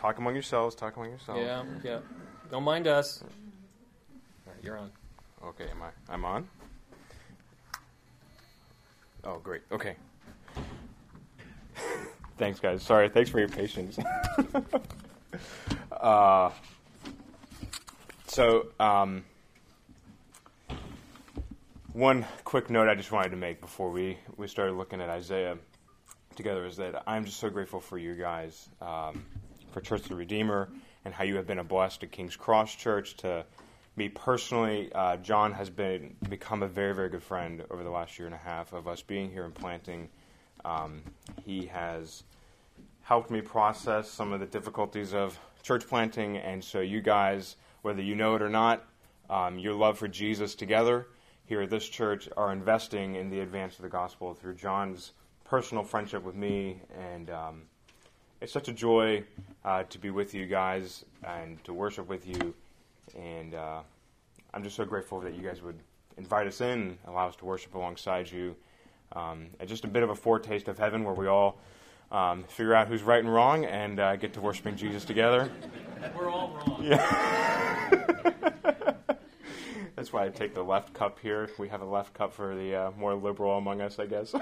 talk among yourselves. Talk among yourselves. Yeah. Don't mind us. All right, you're on. Okay, I'm on? Oh, great. Okay. Thanks, guys. Sorry. Thanks for your patience. One quick note I just wanted to make before we started looking at Isaiah together is that I'm just so grateful for you guys, for Church of the Redeemer, and how you have been a blessing to King's Cross Church. To me personally, John has become a very, very good friend over the last year and a half of us being here and planting. He has helped me process some of the difficulties of church planting, and so you guys, whether you know it or not, your love for Jesus together here at this church are investing in the advance of the gospel through John's personal friendship with me, and it's such a joy to be with you guys and to worship with you, and I'm just so grateful that you guys would invite us in, allow us to worship alongside you, and just a bit of a foretaste of heaven where we all figure out who's right and wrong and get to worshiping Jesus together. We're all wrong. Yeah. That's why I take the left cup here. We have a left cup for the more liberal among us, I guess.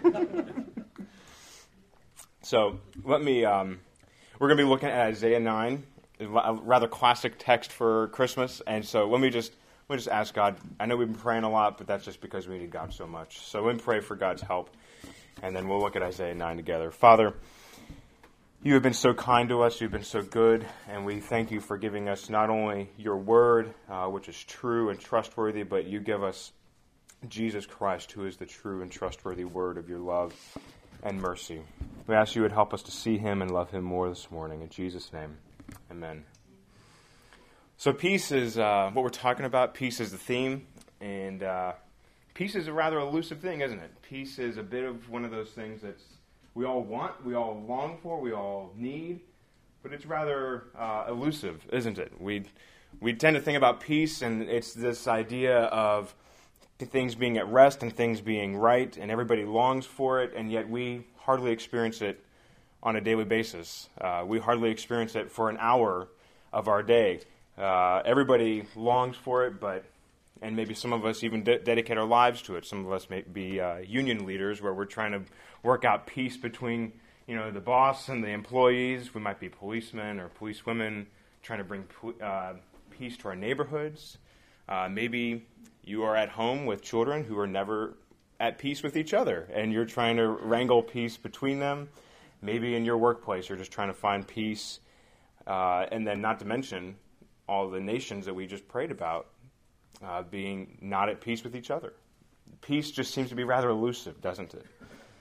So let me, we're going to be looking at Isaiah 9, a rather classic text for Christmas. And so let me just ask God. I know we've been praying a lot, but that's just because we need God so much. So let me pray for God's help, and then we'll look at Isaiah 9 together. Father, you have been so kind to us. You've been so good, and we thank you for giving us not only your word, which is true and trustworthy, but you give us Jesus Christ, who is the true and trustworthy word of your love and mercy. We ask you would help us to see him and love him more this morning. In Jesus' name, amen. So peace is what we're talking about. Peace is the theme, and peace is a rather elusive thing, isn't it? Peace is a bit of one of those things that's we all want, we all long for, we all need, but it's rather elusive, isn't it? We tend to think about peace, and it's this idea of things being at rest and things being right, and everybody longs for it, and yet we hardly experience it on a daily basis. We hardly experience it for an hour of our day. Everybody longs for it, and maybe some of us even dedicate our lives to it. Some of us may be union leaders where we're trying to work out peace between, the boss and the employees. We might be policemen or policewomen trying to bring peace to our neighborhoods. Maybe you are at home with children who are never at peace with each other, and you're trying to wrangle peace between them. Maybe in your workplace you're just trying to find peace, and then not to mention all the nations that we just prayed about being not at peace with each other. Peace just seems to be rather elusive, doesn't it?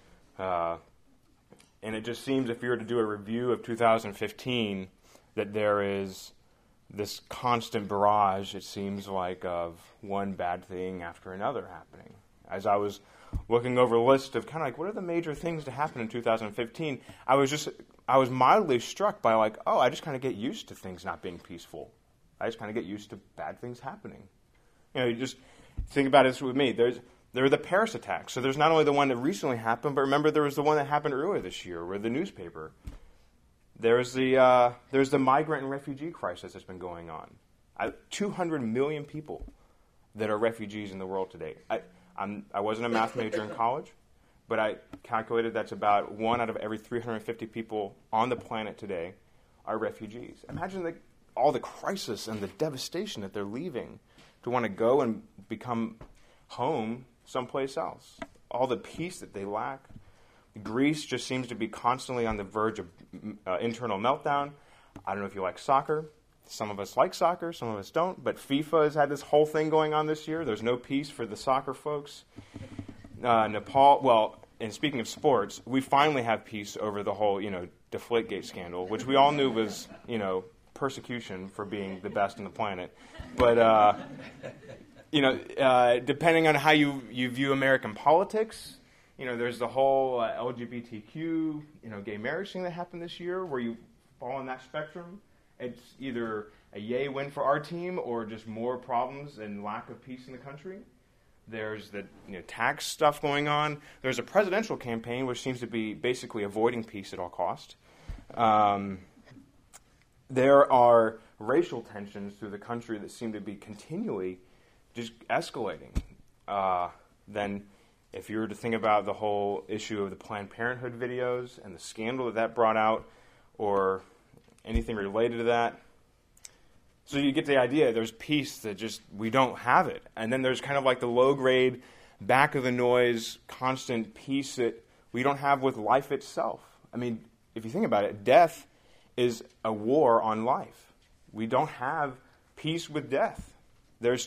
And it just seems, if you were to do a review of 2015, that there is this constant barrage, it seems like, of one bad thing after another happening. As I was looking over a list of kind of like, what are the major things to happen in 2015, I was mildly struck by I just kind of get used to things not being peaceful. I just kind of get used to bad things happening. You just think about it with me. There are the Paris attacks. So there's not only the one that recently happened, but remember there was the one that happened earlier this year with the newspaper. There's the migrant and refugee crisis that's been going on. 200 million people that are refugees in the world today. I wasn't a math major in college, but I calculated that's about 1 out of every 350 people on the planet today are refugees. Imagine all the crisis and the devastation that they're leaving to want to go and become home someplace else. All the peace that they lack. Greece just seems to be constantly on the verge of internal meltdown. I don't know if you like soccer. Some of us like soccer, some of us don't. But FIFA has had this whole thing going on this year. There's no peace for the soccer folks. Nepal, and speaking of sports, we finally have peace over the whole, Deflategate scandal, which we all knew was, persecution for being the best on the planet. But, depending on how you view American politics, there's the whole LGBTQ, gay marriage thing that happened this year where you fall on that spectrum. It's either a yay win for our team or just more problems and lack of peace in the country. There's the tax stuff going on. There's a presidential campaign which seems to be basically avoiding peace at all cost. There are racial tensions through the country that seem to be continually just escalating. Then if you were to think about the whole issue of the Planned Parenthood videos and the scandal that that brought out, or anything related to that, so you get the idea, there's peace that just, we don't have it. And then there's kind of like the low-grade, back of the noise, constant peace that we don't have with life itself. I mean, if you think about it, death is a war on life. We don't have peace with death. There's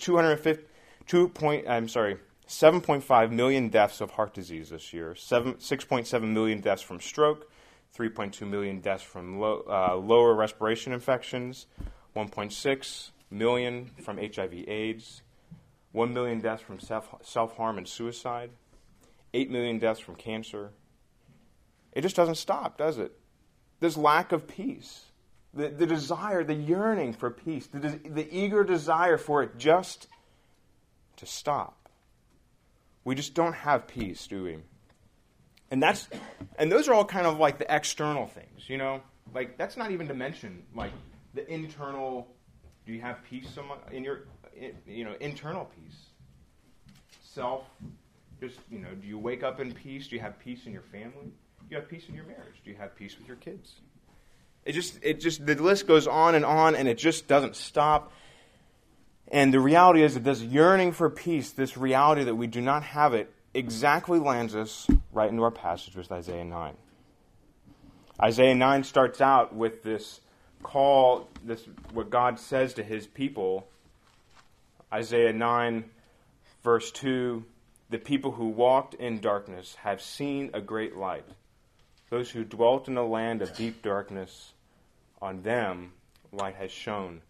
7.5 million deaths of heart disease this year, 6.7 million deaths from stroke, 3.2 million deaths from lower respiration infections, 1.6 million from HIV/AIDS, 1 million deaths from self-harm and suicide, 8 million deaths from cancer. It just doesn't stop, does it? This lack of peace, the desire, the yearning for peace, the eager desire for it just to stop. We just don't have peace, do we? And those are all kind of like the external things, you know? Like, that's not even to mention, like, the internal, do you have peace in your, internal peace? Self, just, do you wake up in peace? Do you have peace in your family? Do you have peace in your marriage? Do you have peace with your kids? It just, the list goes on, and it just doesn't stop. And the reality is that this yearning for peace, this reality that we do not have it, exactly lands us right into our passage with Isaiah 9. Isaiah 9 starts out with this call, what God says to his people. Isaiah 9, verse 2, the people who walked in darkness have seen a great light. Those who dwelt in a land of deep darkness, on them light has shone.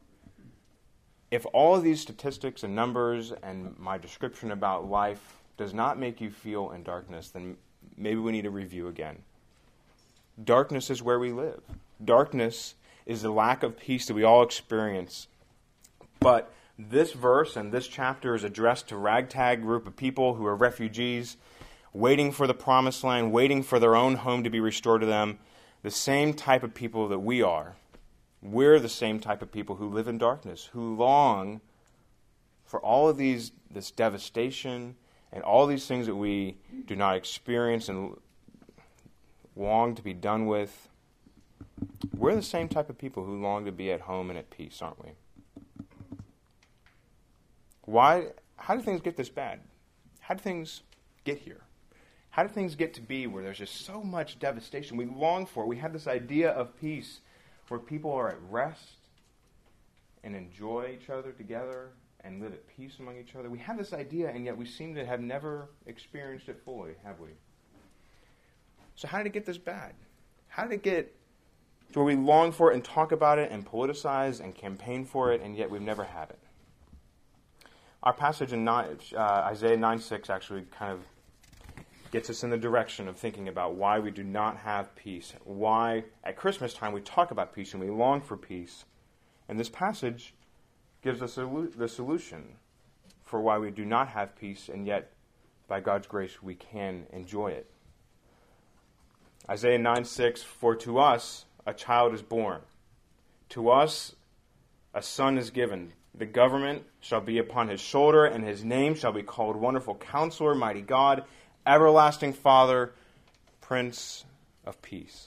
If all of these statistics and numbers and my description about life does not make you feel in darkness, then maybe we need to review again. Darkness is where we live. Darkness is the lack of peace that we all experience. But this verse and this chapter is addressed to a ragtag group of people who are refugees, waiting for the promised land, waiting for their own home to be restored to them, the same type of people that we are. We're the same type of people who live in darkness, who long for all of this devastation and all these things that we do not experience and long to be done with. We're the same type of people who long to be at home and at peace, aren't we? How do things get this bad? How do things get here? How do things get to be where there's just so much devastation? We long for it. We have this idea of peace where people are at rest and enjoy each other together and live at peace among each other. We have this idea, and yet we seem to have never experienced it fully, have we? So how did it get this bad? How did it get to where we long for it and talk about it and politicize and campaign for it, and yet we've never had it? Our passage in Isaiah 9:6 actually kind of gets us in the direction of thinking about why we do not have peace. Why at Christmas time we talk about peace and we long for peace. And this passage gives us the solution for why we do not have peace, and yet by God's grace we can enjoy it. Isaiah 9:6, for to us a child is born. To us a son is given. The government shall be upon his shoulder, and his name shall be called Wonderful Counselor, Mighty God, Everlasting Father, Prince of Peace.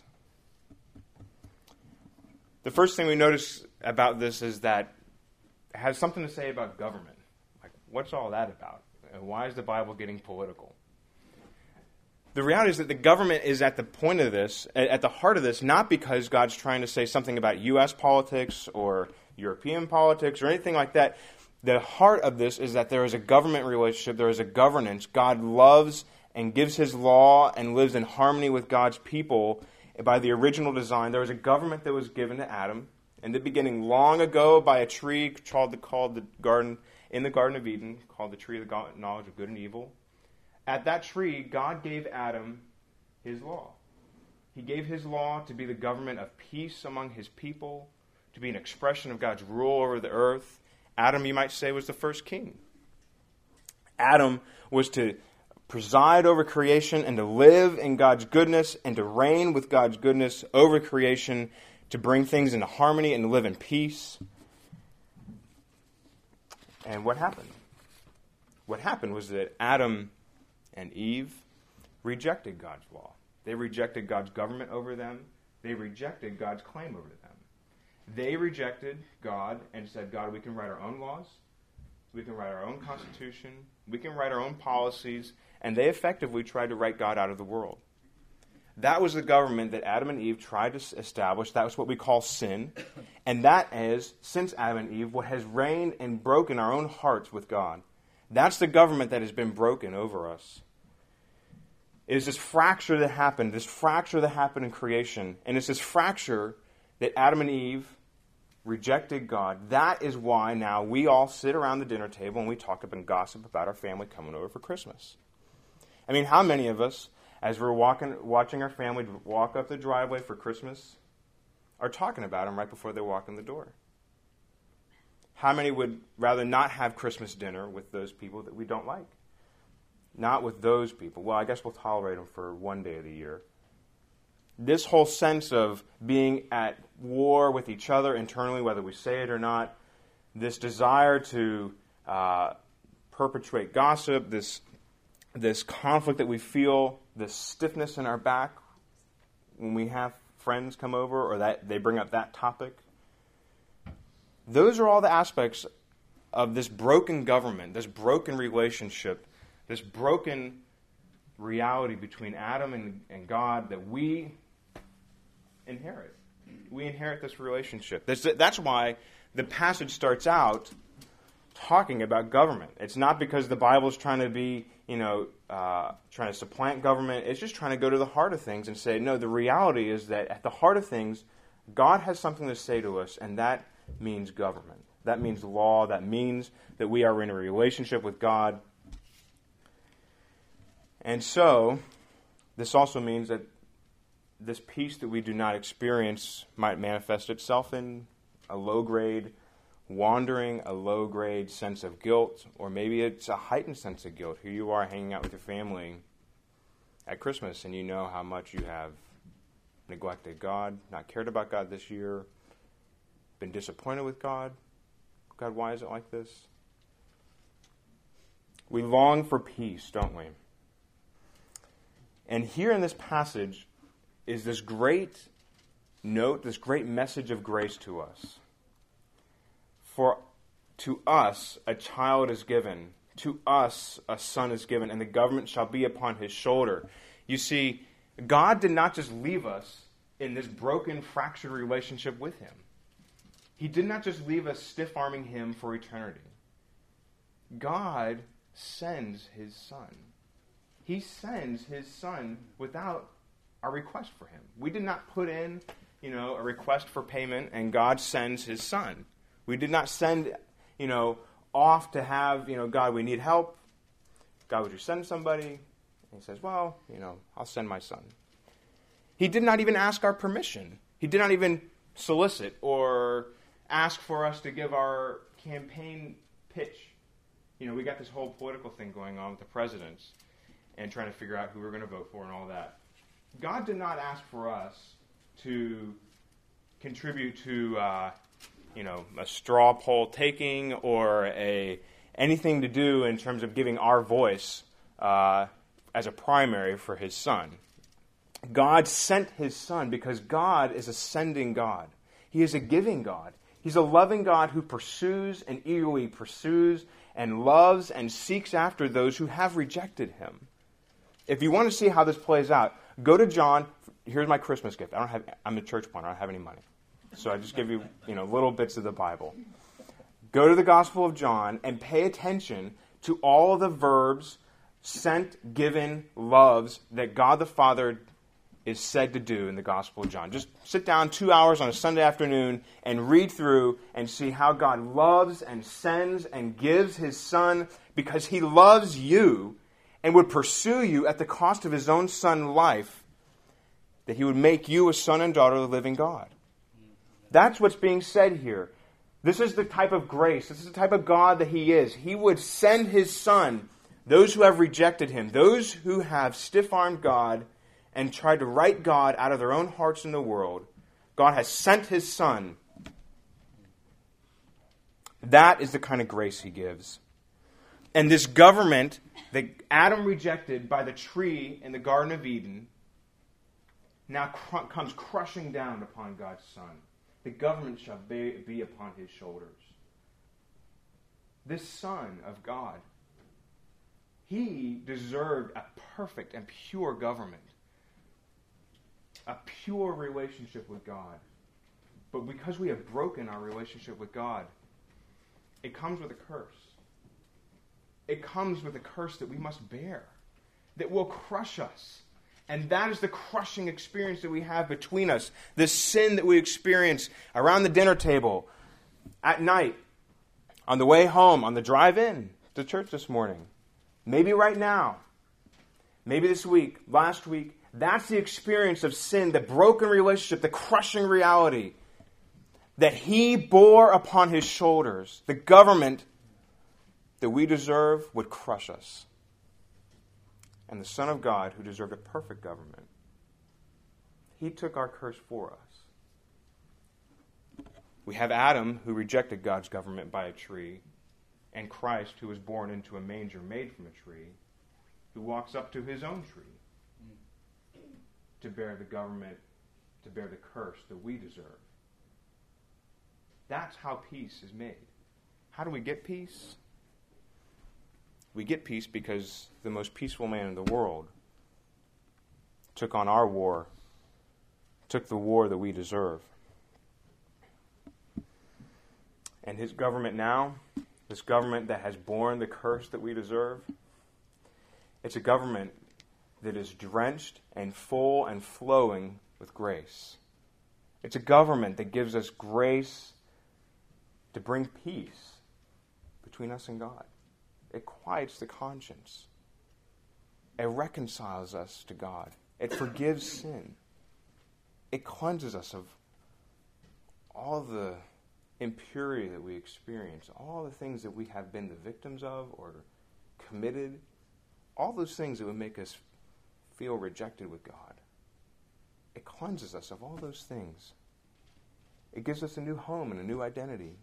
The first thing we notice about this is that it has something to say about government. Like, what's all that about? And why is the Bible getting political? The reality is that the government is at the point of this, at the heart of this, not because God's trying to say something about U.S. politics or European politics or anything like that. The heart of this is that there is a government relationship, there is a governance. God loves and gives his law and lives in harmony with God's people by the original design. There was a government that was given to Adam in the beginning, long ago, by a tree called the garden, in the Garden of Eden, called the tree of the knowledge of good and evil. At that tree, God gave Adam his law. He gave his law to be the government of peace among his people, to be an expression of God's rule over the earth. Adam, you might say, was the first king. Adam was to preside over creation and to live in God's goodness and to reign with God's goodness over creation, to bring things into harmony and live in peace. And what happened? What happened was that Adam and Eve rejected God's law. They rejected God's government over them. They rejected God's claim over them. They rejected God and said, God, we can write our own laws. We can write our own constitution. We can write our own policies. And they effectively tried to write God out of the world. That was the government that Adam and Eve tried to establish. That was what we call sin. And that is, since Adam and Eve, what has reigned and broken our own hearts with God. That's the government that has been broken over us. It is this fracture that happened in creation. And it's this fracture that Adam and Eve rejected God. That is why now we all sit around the dinner table and we talk up and gossip about our family coming over for Christmas. I mean, how many of us, as we're watching our family walk up the driveway for Christmas, are talking about them right before they walk in the door? How many would rather not have Christmas dinner with those people that we don't like? Not with those people. Well, I guess we'll tolerate them for one day of the year. This whole sense of being at war with each other internally, whether we say it or not, this desire to perpetuate gossip, this conflict that we feel, this stiffness in our back when we have friends come over or that they bring up that topic. Those are all the aspects of this broken government, this broken relationship, this broken reality between Adam and God that we inherit. We inherit this relationship. That's why the passage starts out talking about government. It's not because the Bible is trying to be, trying to supplant government. It's just trying to go to the heart of things and say, no, the reality is that at the heart of things, God has something to say to us, and that means government. That means law. That means that we are in a relationship with God. And so, this also means that this peace that we do not experience might manifest itself in a low-grade wandering, a low-grade sense of guilt, or maybe it's a heightened sense of guilt. Here you are hanging out with your family at Christmas, and you know how much you have neglected God, not cared about God this year, been disappointed with God. God, why is it like this? We long for peace, don't we? And here in this passage is this great note, this great message of grace to us. For to us a child is given, to us a son is given, and the government shall be upon his shoulder. You see, God did not just leave us in this broken, fractured relationship with him. He did not just leave us stiff-arming him for eternity. God sends his son. He sends his son without a request for him. We did not put in, a request for payment, and God sends his son. We did not send, off to have, God, we need help. God, would you send somebody? And he says, well, I'll send my son. He did not even ask our permission. He did not even solicit or ask for us to give our campaign pitch. We got this whole political thing going on with the presidents and trying to figure out who we're going to vote for and all that. God did not ask for us to contribute to, a straw poll taking or anything to do in terms of giving our voice as a primary for his son. God sent his son because God is a sending God. He is a giving God. He's a loving God who pursues and eagerly pursues and loves and seeks after those who have rejected him. If you want to see how this plays out, go to John. Here's my Christmas gift. I'm a church planter. I don't have any money. So I just give you, little bits of the Bible. Go to the Gospel of John and pay attention to all the verbs, sent, given, loves, that God the Father is said to do in the Gospel of John. Just sit down 2 hours on a Sunday afternoon and read through and see how God loves and sends and gives his son because he loves you and would pursue you at the cost of his own son's life, that he would make you a son and daughter of the living God. That's what's being said here. This is the type of grace. This is the type of God that he is. He would send his son, those who have rejected him, those who have stiff-armed God and tried to write God out of their own hearts in the world. God has sent his Son. That is the kind of grace he gives. And this government that Adam rejected by the tree in the Garden of Eden now comes crushing down upon God's Son. The government shall be upon his shoulders. This Son of God, he deserved a perfect and pure government, a pure relationship with God. But because we have broken our relationship with God, it comes with a curse. It comes with a curse that we must bear, that will crush us. And that is the crushing experience that we have between us. This sin that we experience around the dinner table, at night, on the way home, on the drive in to church this morning. Maybe right now. Maybe this week, last week. That's the experience of sin, the broken relationship, the crushing reality that he bore upon his shoulders. The government that we deserve would crush us. And the Son of God, who deserved a perfect government, he took our curse for us. We have Adam, who rejected God's government by a tree, and Christ, who was born into a manger made from a tree, who walks up to his own tree to bear the government, to bear the curse that we deserve. That's how peace is made. How do we get peace? We get peace because the most peaceful man in the world took on our war, took the war that we deserve. And his government now, this government that has borne the curse that we deserve, it's a government that is drenched and full and flowing with grace. It's a government that gives us grace to bring peace between us and God. It quiets the conscience. It reconciles us to God. It forgives sin. It cleanses us of all the impurity that we experience, all the things that we have been the victims of or committed, all those things that would make us feel rejected with God. It cleanses us of all those things. It gives us a new home and a new identity.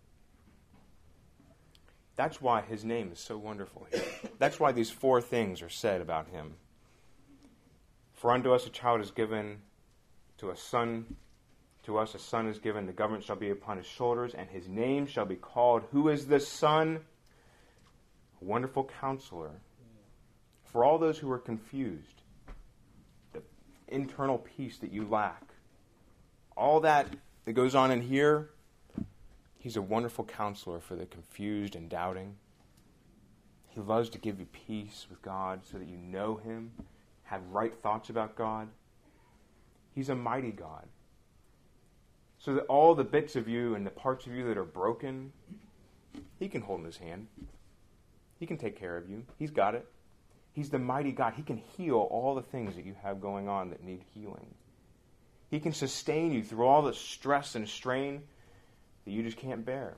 That's why his name is so wonderful here. That's why these 4 things are said about him. For unto us a child is given, to us a son is given, the government shall be upon his shoulders, and his name shall be called, who is the Son? Wonderful Counselor. For all those who are confused, the internal peace that you lack, all that goes on in here, he's a wonderful counselor for the confused and doubting. He loves to give you peace with God so that you know him, have right thoughts about God. He's a mighty God. So that all the bits of you and the parts of you that are broken, he can hold in his hand. He can take care of you. He's got it. He's the mighty God. He can heal all the things that you have going on that need healing. He can sustain you through all the stress and strain that you just can't bear.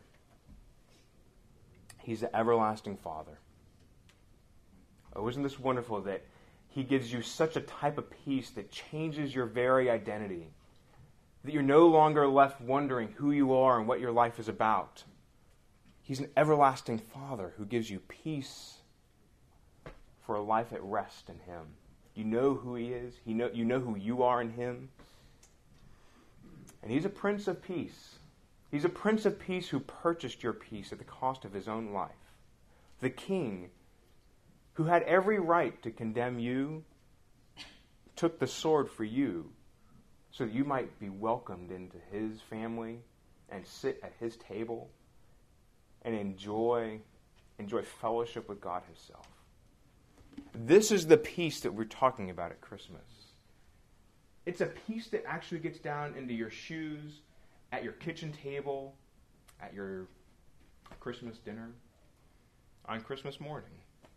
He's the everlasting Father. Oh, isn't this wonderful that he gives you such a type of peace that changes your very identity, that you're no longer left wondering who you are and what your life is about. He's an everlasting Father who gives you peace for a life at rest in him. You know who he is. You know who you are in him. And he's a Prince of Peace. He's a Prince of Peace who purchased your peace at the cost of his own life. The King, who had every right to condemn you, took the sword for you so that you might be welcomed into his family and sit at his table and enjoy fellowship with God himself. This is the peace that we're talking about at Christmas. It's a peace that actually gets down into your shoes, at your kitchen table, at your Christmas dinner, on Christmas morning.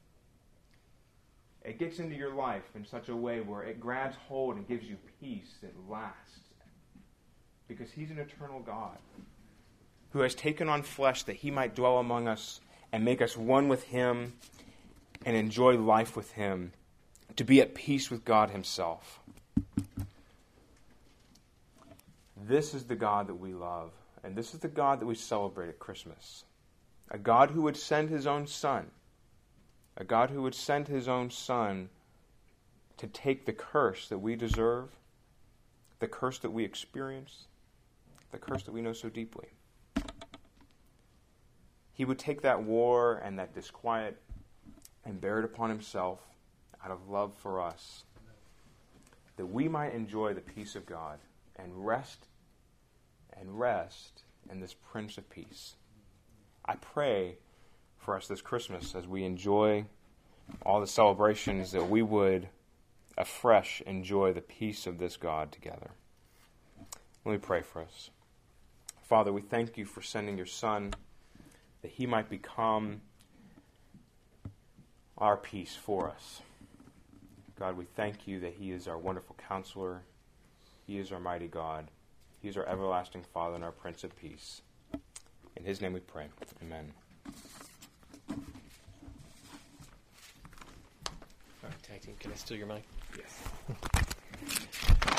It gets into your life in such a way where it grabs hold and gives you peace that lasts. Because he's an eternal God who has taken on flesh that he might dwell among us and make us one with him and enjoy life with him, to be at peace with God himself. This is the God that we love, and this is the God that we celebrate at Christmas. A God who would send his own Son. A God who would send his own Son to take the curse that we deserve, the curse that we experience, the curse that we know so deeply. He would take that war and that disquiet and bear it upon himself out of love for us, that we might enjoy the peace of God and rest in this Prince of Peace. I pray for us this Christmas as we enjoy all the celebrations that we would afresh enjoy the peace of this God together. Let me pray for us. Father, we thank you for sending your Son that he might become our peace for us. God, we thank you that he is our wonderful counselor. He is our mighty God. He is our everlasting Father and our Prince of Peace. In his name we pray. Amen. All right, tag team, can I steal your mic? Yes.